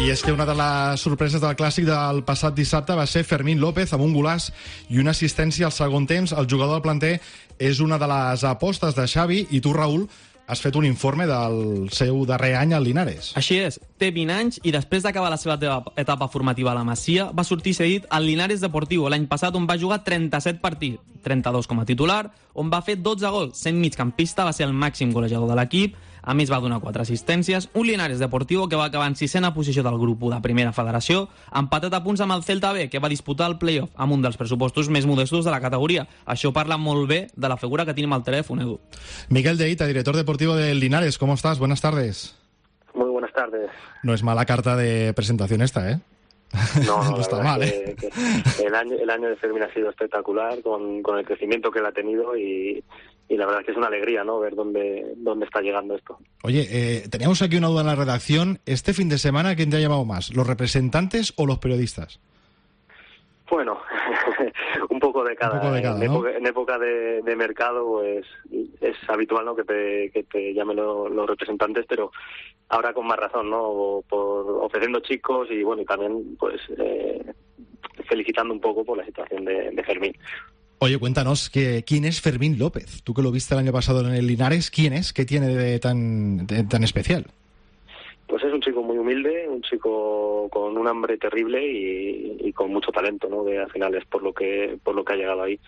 I és que una de les sorpreses del Clàssic del passat dissabte va ser Fermín López, amb un golaç i una assistència al segon temps. El jugador del planter és una de les apostes de Xavi, i tu, Raül, has fet un informe del seu darrer any al Linares. Així és, té 20 anys i després d'acabar la seva etapa formativa a la Masia va sortir cedit al Linares Deportivo l'any passat, on va jugar 37 partits, 32 com a titular, on va fer 12 gols. Sent migcampista va ser el màxim golejador de l'equip, a més va donar 4 assistències, un Linares Deportivo que va acabar en 6ª posició del grup 1 de Primera Federació, empatat a punts amb el Celta B, que va disputar el play-off amb un dels pressupostos més modestos de la categoria. Això parla molt bé de la figura que tenim al telèfon, Edu. Miguel de Ita, director deportivo del Linares, ¿cómo estás? Buenas tardes. Muy buenas tardes. No es mala carta de presentación esta, ¿eh? No está mal, ¿eh? Que el año de Fermín ha sido espectacular, con el crecimiento que él ha tenido, y la verdad es que es una alegría, ¿no?, ver dónde está llegando esto. Oye, teníamos aquí una duda en la redacción. Este fin de semana, ¿quién te ha llamado más? ¿Los representantes o los periodistas? Bueno, un poco de cada. ¿no? En época de mercado, pues es habitual, ¿no?, que te llamen los representantes, pero ahora con más razón, ¿no?, por ofreciendo chicos y bueno, y también pues felicitando un poco por la situación de Fermín. Oye, cuéntanos, ¿quién es Fermín López? Tú que lo viste el año pasado en el Linares, ¿quién es? ¿Qué tiene de tan especial? Pues es un chico muy humilde, un chico con un hambre terrible y con mucho talento, ¿no?, que al final es por lo que ha llegado ahí.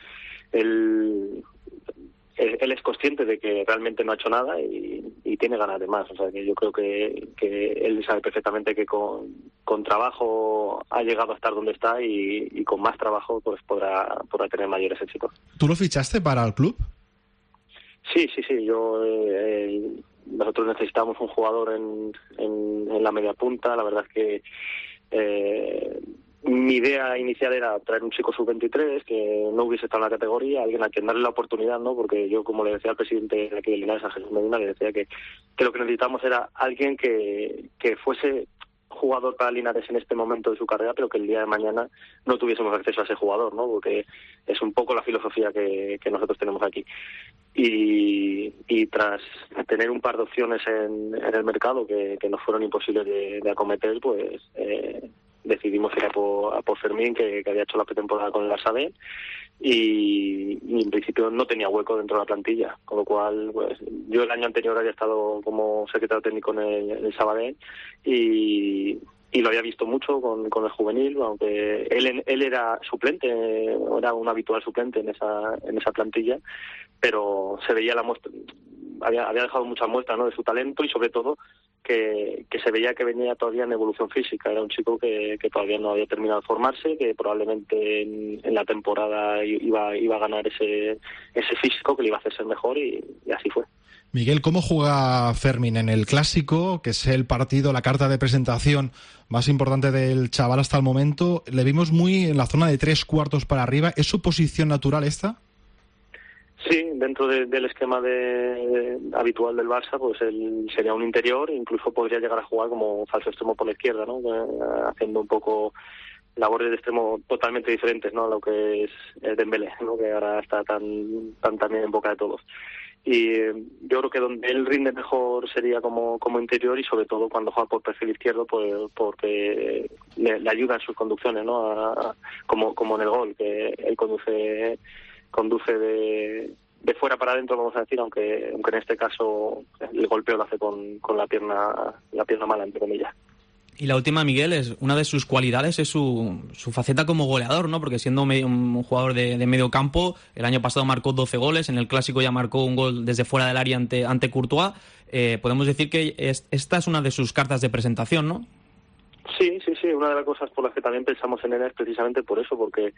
Él es consciente de que realmente no ha hecho nada y tiene ganas de más. O sea, que yo creo que él sabe perfectamente que con trabajo ha llegado a estar donde está y con más trabajo pues podrá tener mayores éxitos. ¿Tú lo fichaste para el club? Sí. Nosotros necesitamos un jugador en la media punta. La verdad es que mi idea inicial era traer un chico sub-23 que no hubiese estado en la categoría, alguien a quien darle la oportunidad, ¿no? Porque yo, como le decía al presidente de aquí de Linares, a Jesús Medina, le decía que lo que necesitamos era alguien que fuese jugador para Linares en este momento de su carrera, pero que el día de mañana no tuviésemos acceso a ese jugador, ¿no? Porque es un poco la filosofía que nosotros tenemos aquí. Y tras tener un par de opciones en el mercado que nos fueron imposibles de acometer, pues decidimos ir a por Fermín, que había hecho la pretemporada con el Barça B, y en principio no tenía hueco dentro de la plantilla, con lo cual pues yo el año anterior había estado como secretario técnico en el Sabadell y lo había visto mucho con el juvenil, aunque él era suplente, era un habitual suplente en esa plantilla, pero se veía la muestra, había dejado muchas muestras, ¿no?, de su talento, y sobre todo que se veía que venía todavía en evolución física. Era un chico que todavía no había terminado de formarse, que probablemente en la temporada iba a ganar ese físico que le iba a hacer ser mejor, y así fue. Miguel, ¿cómo juega Fermín en el Clásico, que es el partido, la carta de presentación más importante del chaval hasta el momento? Le vimos muy en la zona de 3 cuartos para arriba. ¿Es su posición natural esta? Sí, dentro del esquema habitual del Barça, pues él sería un interior, incluso podría llegar a jugar como falso extremo por la izquierda, ¿no?, haciendo un poco labores de extremo totalmente diferentes, ¿no?, a lo que es Dembélé, ¿no?, que ahora está tan también en boca de todos. Y yo creo que donde él rinde mejor sería como interior, y sobre todo cuando juega por perfil izquierdo, porque le ayudan sus conducciones, ¿no?, como en el gol, que él conduce de fuera para adentro, vamos a decir, aunque en este caso el golpeo lo hace con la pierna mala, entre comillas. Y la última, Miguel, es una de sus cualidades es su faceta como goleador, ¿no? Porque siendo un jugador de medio campo, el año pasado marcó 12 goles, en el Clásico ya marcó un gol desde fuera del área ante Courtois. Podemos decir que esta es una de sus cartas de presentación, ¿no? Sí, una de las cosas por las que también pensamos en él es precisamente por eso, porque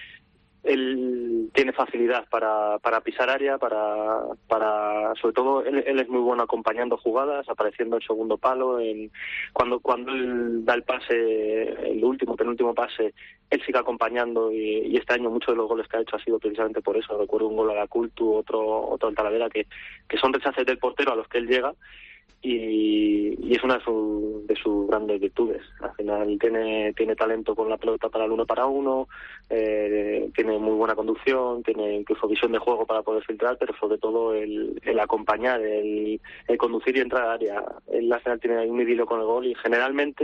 él tiene facilidad para pisar área, para sobre todo él es muy bueno acompañando jugadas, apareciendo en segundo palo, cuando él da el pase, el penúltimo pase, él sigue acompañando, y este año muchos de los goles que ha hecho ha sido precisamente por eso. Recuerdo un gol a la Cultu, otro al Talavera, que son rechaces del portero a los que él llega, y es una de sus grandes virtudes. Al final tiene talento con la pelota para el 1 para 1, tiene muy buena conducción, tiene incluso visión de juego para poder filtrar, pero sobre todo el acompañar, el conducir y entrar al área. Él al final tiene un idilio con el gol, y generalmente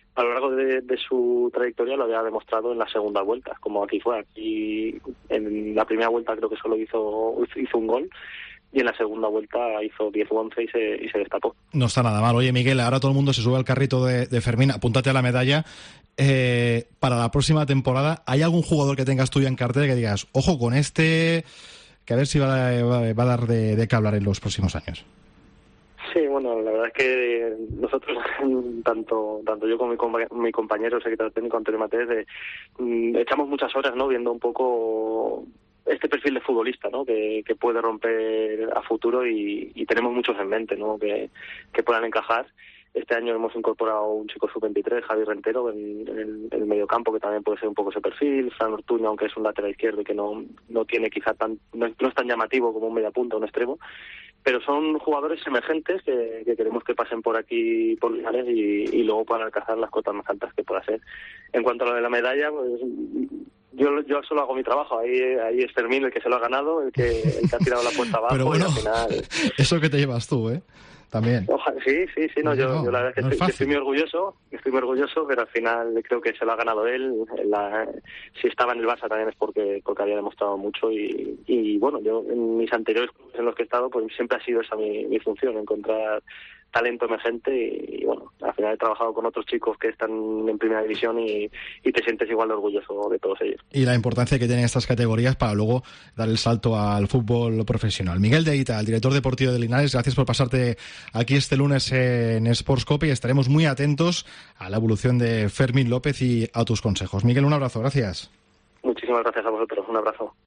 a lo largo de su trayectoria lo había demostrado en la segunda vuelta, como aquí fue. Aquí en la primera vuelta creo que solo hizo un gol, y en la segunda vuelta hizo 10 o 11 y se destapó. No está nada mal. Oye, Miguel, ahora todo el mundo se sube al carrito de Fermín, apúntate a la medalla. Para la próxima temporada, ¿hay algún jugador que tengas tú ya en cartera que digas, ojo con este, que a ver si va a dar de qué hablar en los próximos años? Sí, bueno, la verdad es que nosotros, tanto yo como mi compañero, el secretario técnico Antonio Matés, echamos muchas horas, ¿no?, viendo un poco este perfil de futbolista, ¿no?, que puede romper a futuro, y tenemos muchos en mente, ¿no?, que puedan encajar. Este año hemos incorporado un chico sub-23, Javi Rentero, en el mediocampo, que también puede ser un poco ese perfil. Fran Ortuño, aunque es un lateral izquierdo y que no tiene quizá no es tan llamativo como un mediapunta o un extremo, pero son jugadores emergentes que queremos que pasen por aquí, por Linares, y luego puedan alcanzar las cotas más altas que pueda ser. En cuanto a lo de la medalla, pues yo solo hago mi trabajo. Ahí es Fermín el que se lo ha ganado, el que ha tirado la puerta abajo. Pero bueno, y al final... eso que te llevas tú, también. Sí, no, yo la verdad es que estoy muy orgulloso, pero al final creo que se lo ha ganado él. Si estaba en el Barça también es porque había demostrado mucho, y bueno, yo en mis anteriores clubes en los que he estado, pues siempre ha sido esa mi función, encontrar talento emergente, y bueno, al final he trabajado con otros chicos que están en primera división y te sientes igual de orgulloso de todos ellos. Y la importancia que tienen estas categorías para luego dar el salto al fútbol profesional. Miguel de Hita, el director deportivo de Linares, gracias por pasarte aquí este lunes en Sportscope, y estaremos muy atentos a la evolución de Fermín López y a tus consejos. Miguel, un abrazo, gracias. Muchísimas gracias a vosotros, un abrazo.